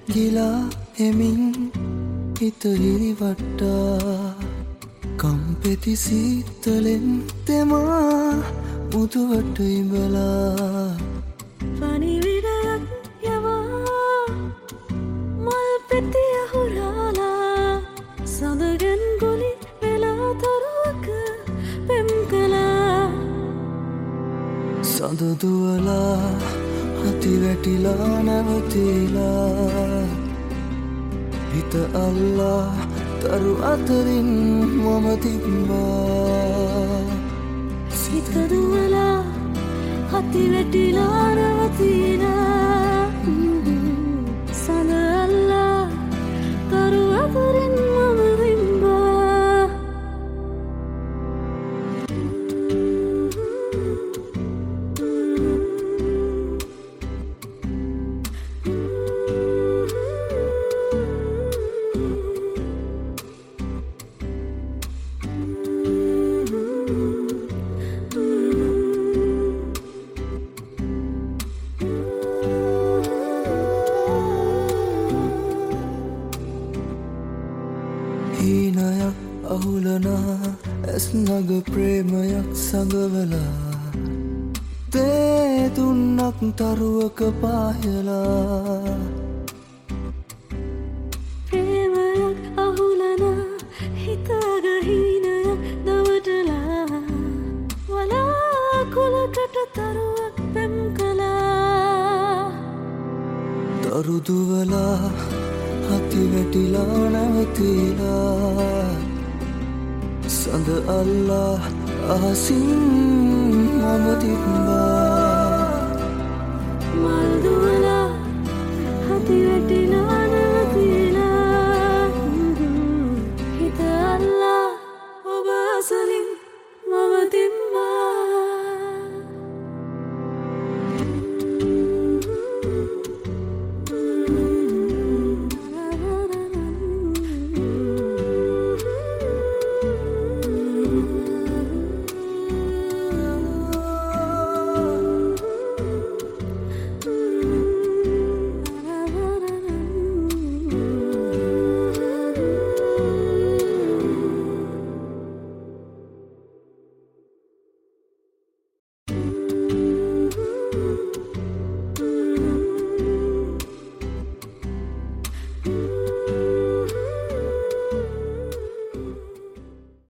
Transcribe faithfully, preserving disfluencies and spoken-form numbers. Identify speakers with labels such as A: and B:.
A: ගිලා එමින් හිත හිරිවට්ටා කම්පෙති සීතලෙන් තෙමා මුදුවට ඉඹලා
B: පණිවිඩයක් යවා මල් පෙති අහුරාලා සඳගෙන් ගොලි වෙලා තරුවක පෙම් කළා
A: සඳ දුවලා හති වැටිලා නැවතිලා හිත අල්ලා තරු අතරින් මම තිබ්බා
B: සිත දුවලා හති වැටිලා නැවතිලා සඳ අල්ලා තරු අතරින් මම තිබ්බා
A: හීනයක් අහුලනා ඇස් නග ප්‍රේමයක් සඟවලා තේ තුන්නක් තරුවක පායලා
B: ප්‍රේමයක් අහුලනා හිතාග හීනයක් දවටලා වලාකුලකට තරුවක් පෙම් කළා
A: තරු දුවලා හති වැටිලා නැවතිලා සඳ අල්ලා අහසින් මම තිබ්බා
B: මල් දුව